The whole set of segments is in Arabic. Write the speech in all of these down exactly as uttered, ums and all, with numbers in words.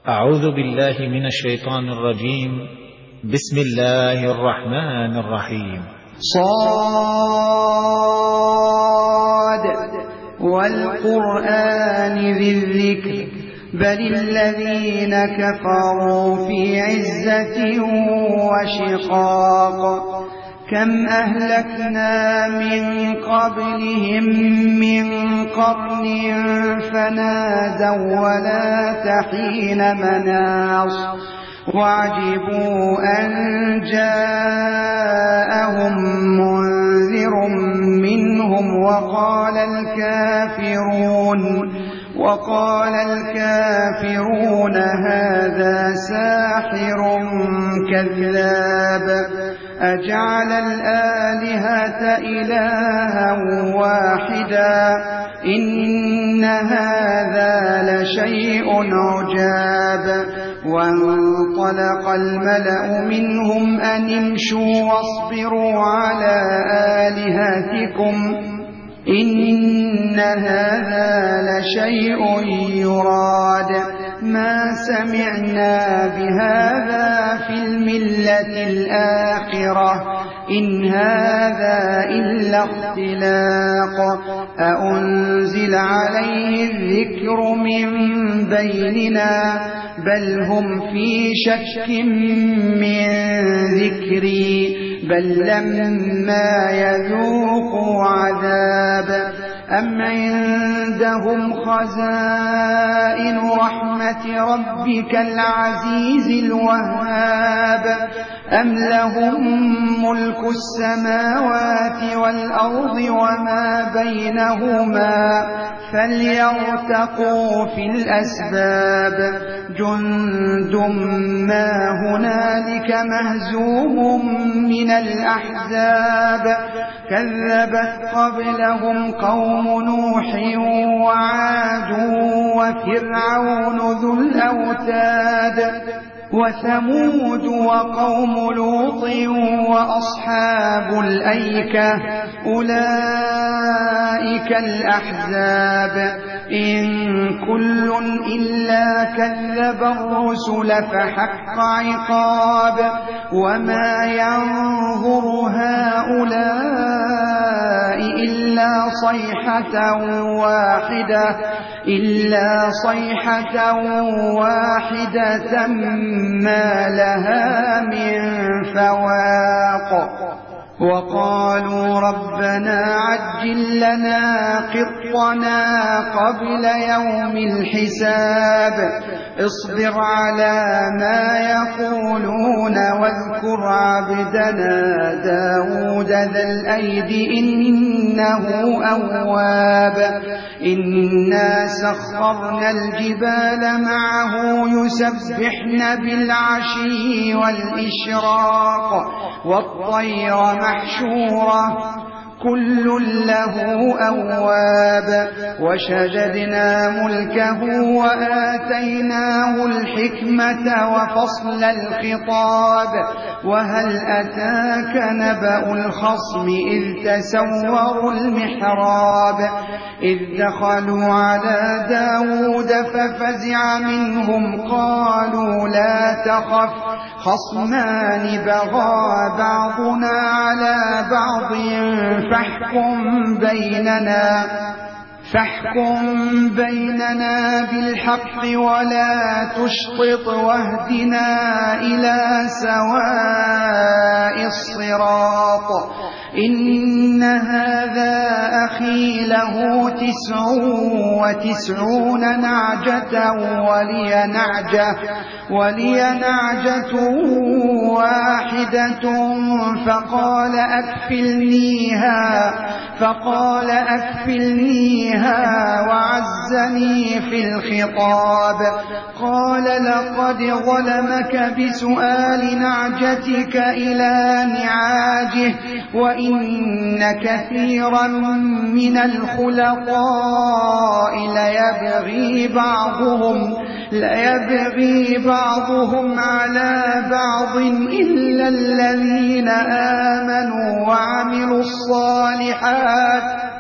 أعوذ بالله من الشيطان الرجيم. بسم الله الرحمن الرحيم. صاد والقرآن ذي الذكر بل الذين كفروا في عزة وشقاق كم أهلكنا من قبلهم من قرن فنادوا ولا تحين مناص وعجبوا أن جاءهم منذر منهم وقال الكافرون وقال الكافرون هذا ساحر كذاب أجعل الآلهة إلها واحدا إن هذا لشيء عجاب وانطلق الملأ منهم أن امشوا واصبروا على آلهتكم إن هذا لشيء يراد ما سمعنا بهذا في الملة الآخرة إن هذا إلا اختلاق أأنزل عليه الذكر من بيننا بل هم في شك من ذكري بل لما يذوقوا عذاب أم عندهم خزائن رحمة ربك العزيز الوهاب أم لهم ملك السماوات والأرض وما بينهما فليرتقوا في الأسباب جند ما هنالك مهزوم من الأحزاب كذبت قبلهم قوم نوح وعاد وفرعون ذو الأوتاد وثمود وقوم لوط وأصحاب الأيكة أولئك الأحزاب إن كل إلا كذب الرسل فحق عقاب وما ينظر هؤلاء إلا صيحة واحدة إلا صيحة واحدة ما لها من فواق وقالوا ربنا عجل لنا قطنا قبل يوم الحساب اصبر على ما يقولون واذكر عبدنا داود ذا الأيد إنه أواب إنا سخرنا الجبال معه يسبحن بالعشي والإشراق والطير محشورة كل له أواب وشددنا ملكه وآتيناه الحكمة وفصل الخطاب وهل أتاك نبأ الخصم إذ تسوروا المحراب إذ دخلوا على داود ففزع منهم قالوا لا تخف خصمان بغى بعضنا على بعض فاحكم بيننا فاحكم بيننا بالحق ولا تشطط واهدنا إلى سواء الصراط إن هذا أخي له تسع وتسعون نعجة ولي نعجة ولي نعجة واحدة فقال أكفلنيها فقال أكفلنيها وعزني في الخطاب قال لقد ظلمك بسؤال نعجتك إلى نعاجه وإن كثيرا من الخلطاء ليبغي بعضهم ليبغي بعضهم على بعض إلا الذين آمنوا وعملوا الصالحات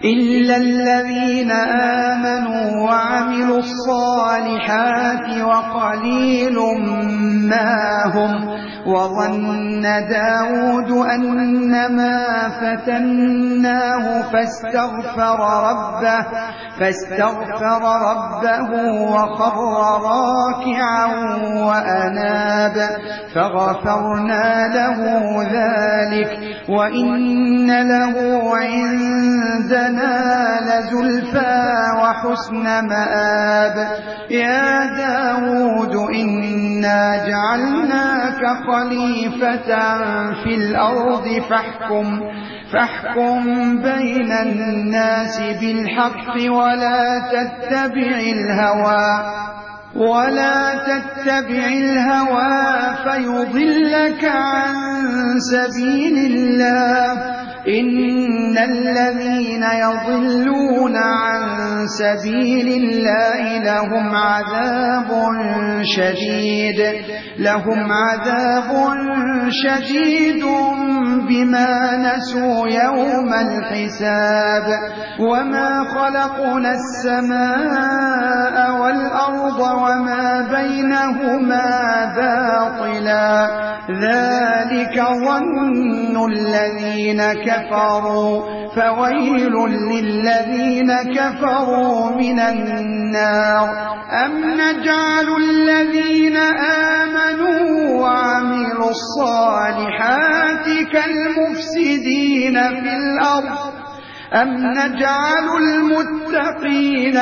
إلا الذين آمنوا وعملوا الصالحات وقليل ما هم. وظن داود أنما فتناه فاستغفر ربه فاستغفر ربه وخر راكعا وأناب فغفرنا له ذلك وإن له عندنا لزلفى وحسن مآب. يا داود إنا جعلناك خليفة في الأرض فاحكم فاحكم بين الناس بالحق ولا تتبع الهوى ولا تتبع الهوى فيضلك عن سبيل الله. إن الذين يضلون عن سبيل الله لهم عذاب شديد لهم عذاب شديد بما نسوا يوم الحساب. وما خلقنا السماء والأرض وما بينهما باطلا ذلك ظن الذين كفروا فويل للذين كفروا من النار. أم نجعل الذين آمنوا وعملوا الصالحات كالمفسدين في الأرض أم نجعل المتقين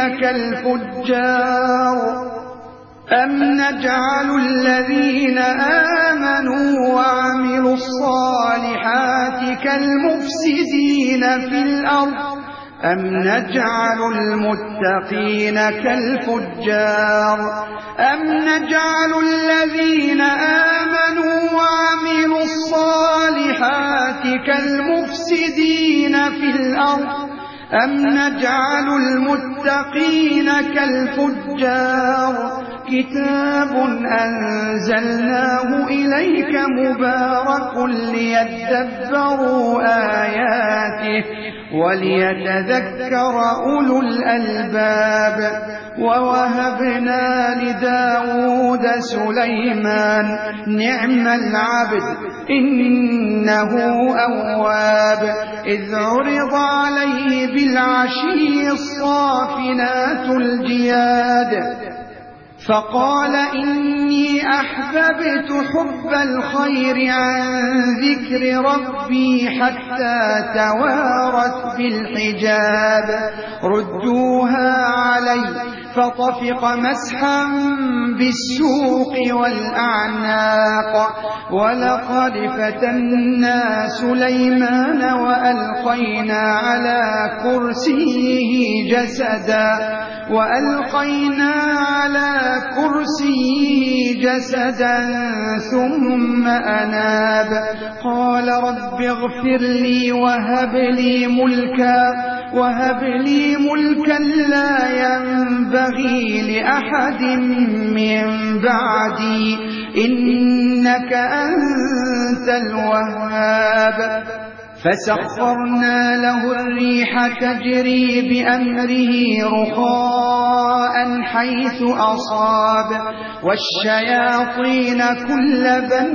كالفجار أم نجعل الذين آمنوا وعملوا الصالحات كالمفسدين في الأرض أم نجعل المتقين كالفجار أم نجعل الذين آمنوا وعملوا الصالحات كالمفسدين في الأرض أم نجعل المتقين كالفجار. كتاب أنزلناه إليك مبارك ليدبروا آياته وليتذكر أولو الألباب. ووهبنا لداود سليمان نعم العبد إنه أواب. إذ عرض عليه بالعشي الصافنات الجياد فقال إني أحببت حب الخير عن ذكر ربي حتى توارت بالحجاب. ردوها علي فطفق مسحا بالسوق والأعناق. ولقد فتنا سليمان وألقينا على كرسيه جسدا وألقينا على كرسيه جسدا ثم أناب. قال رب اغفر لي وهب لي ملكا وهب لي ملكا لا ينبغي لأحد من بعدي إنك أنت الوهاب. فسخرنا له الريح تجري بأمره رخاء حيث أصاب والشياطين كل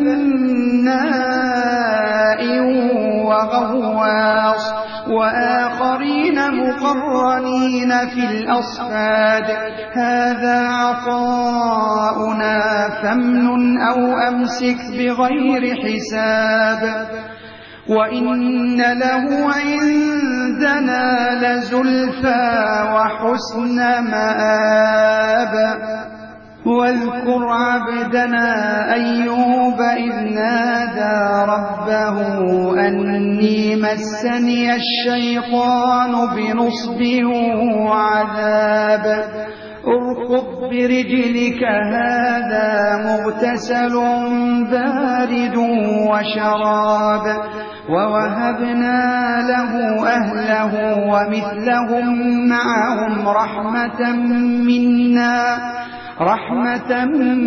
بناء وغواص وآخرين مقرنين في الأصفاد. هذا عطاؤنا فامنن أو أمسك بغير حساب. وإن له عندنا لزلفى وحسن مآب. واذكر عبدنا أيوب إذ نادى ربه أني مسني الشيطان بنصب وعذاب. اركض برجلك هذا مغتسل بارد وشراب. ووهبنا له أهله ومثلهم معهم رحمة منا رحمة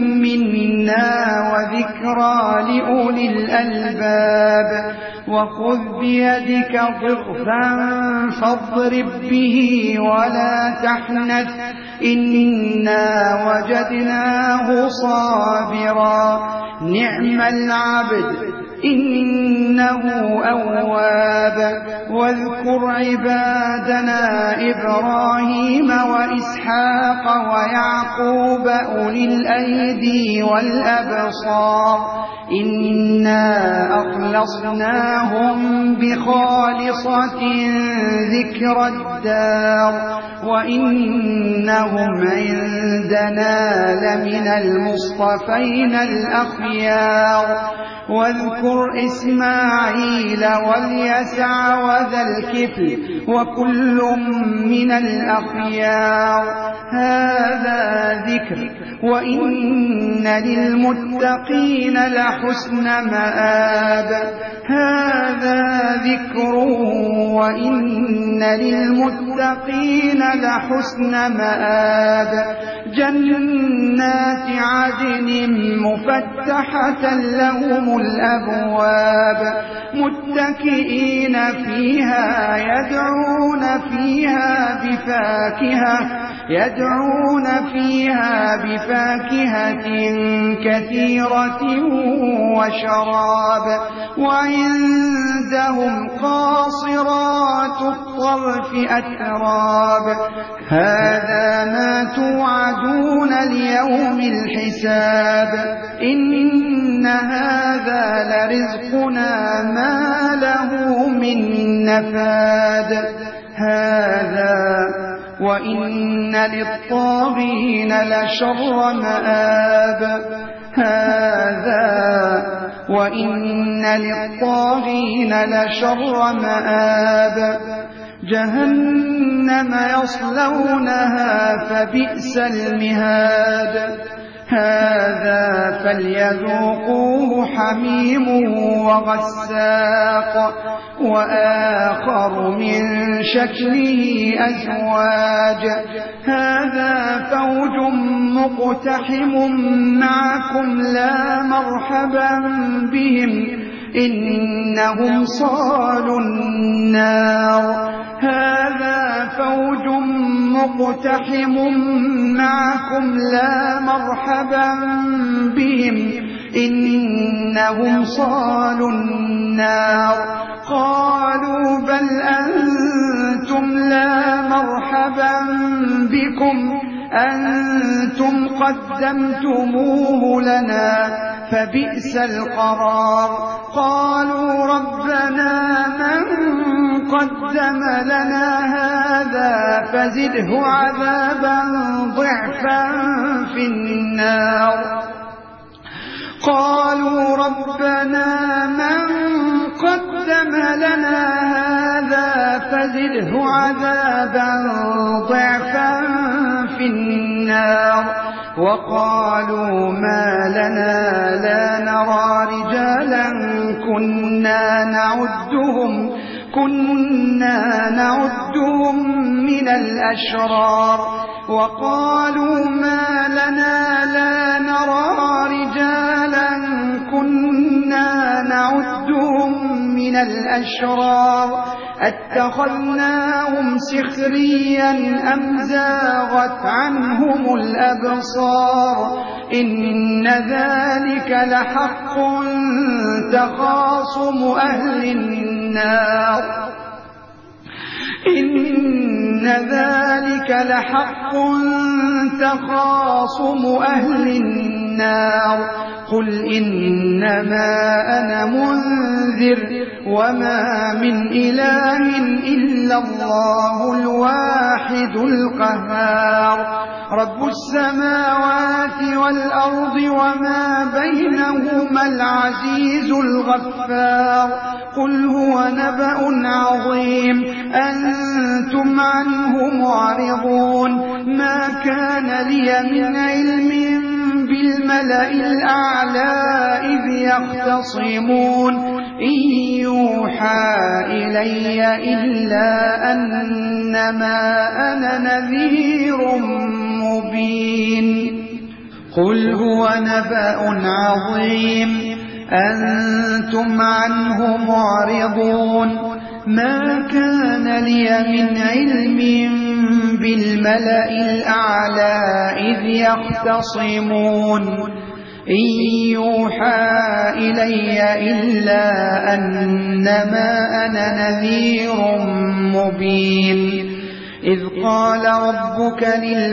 منا وذكرى لأولي الألباب. وخذ بيدك ضغثا فاضرب به ولا تحنث إنا وجدناه صابرا نعم العبد إنه أواب. واذكر عبادنا إبراهيم وإسحاق ويعقوب أولي الأيدي والأبصار إنا أخلصناهم بخالصة ذكر الدار وإنهم عندنا لمن المصطفين الأخيار. واذكر إسماعيل واليسع وذا الكفل وكل من الأخيار هذا ذكر وإن للمتقين لحسن مآب. هذا ذكر وإن للمتقين لحسن مآب. جنات عدن مفتحة لهم الأبواب متكئين فيها يدعون فيها بفاكهة يدعون فيها بفاكهة كثيرة وشراب. وعندهم قاصرات الطرف أتراب. هذا ما توعدون ليوم الحساب إن هذا لرزقنا ما له من نفاد. هذا وإن للطاغين لشر مآب. هذا وإن للطاغين لشر مآب. جهنم يصلونها فبئس المهاد. هذا فليذوقوه حميم وغساق وآخر من شكله أزواج. هذا فوج مقتحم معكم لا مرحبا بهم إنهم صالوا النار. هذا فوج مقتحم معكم لا مرحبا بهم إنهم صالوا النار. قالوا بل أنتم لا مرحبا بكم أنتم قدمتموه لنا فبئس القرار. قالوا ربنا من قدم لنا هذا فزده عذابا ضعفا في النار. قالوا ربنا من قدم لنا هذا فزده عذابا ضعفا في النار. وقالوا ما لنا لا نرى رجالا كنا نعدهم كنا نعدهم من الأشرار. وقالوا ما لنا لا نرى رجالا كنا نعدهم من الأشرار اتخذناهم سخريا أم زاغت عنهم الأبصار إن ذلك لحق تخاصم أهل النار إن ذلك لحق تخاصم أهل النار. قل إنما أنا منذر وما من إله إلا الله الواحد القهار. رب السماوات والأرض وما بينهما العزيز الغفار. قل هو نبأ عظيم أنتم عنه معرضون. ما كان لي من علم بالملأ الأعلى إذ يختصمون إن يوحى إلي إلا أنما أنا نذير مبين. قل هو نبأ عظيم أنتم عنه معرضون ما كان لي من علم بالملأ الأعلى إذ يختصمون إن يوحى إلي إلا أنما أنا نذير مبين إذ قال ربك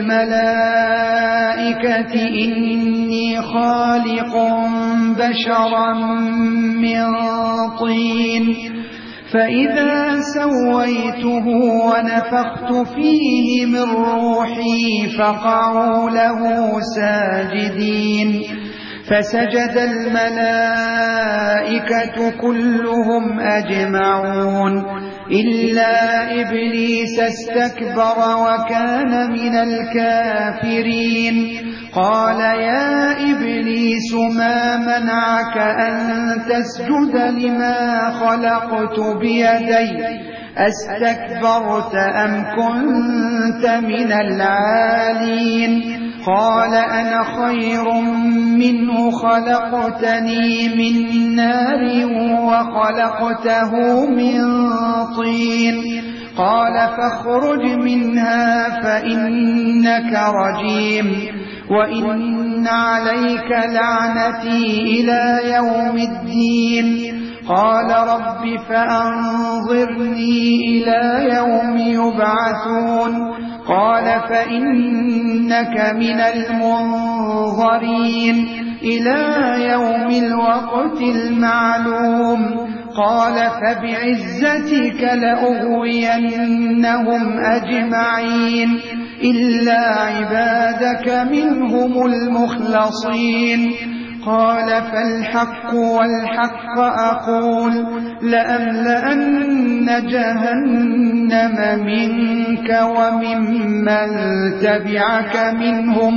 للملائكة إني خالق بشرا من طين فإذا سويته ونفخت فيه من روحي فقعوا له ساجدين فسجد الملائكة كلهم أجمعون إلا إبليس استكبر وكان من الكافرين قال يا إبليس ما منعك أن تسجد لما خلقت بيدي أستكبرت أم كنت من العالين قال أنا خير منه خلقتني من نار وخلقته من طين قال فاخرج منها فإنك رجيم وإن عليك لعنتي إلى يوم الدين قال رب فأنظرني إلى يوم يبعثون قال فإنك من المنظرين إلى يوم الوقت المعلوم قال فبعزتك لأغوينهم أجمعين إلا عبادك منهم المخلصين قال فالحق والحق أقول لأملأن جهنم منك وممن تبعك منهم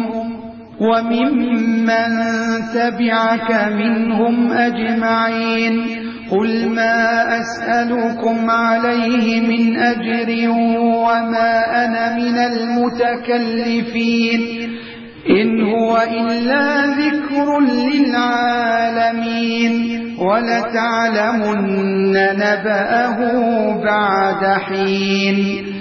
وممن تبعك منهم أجمعين قل ما أسألكم عليه من أجر وما أنا من المتكلفين إن هو إلا ذكر للعالمين ولتعلمن نبأه بعد حين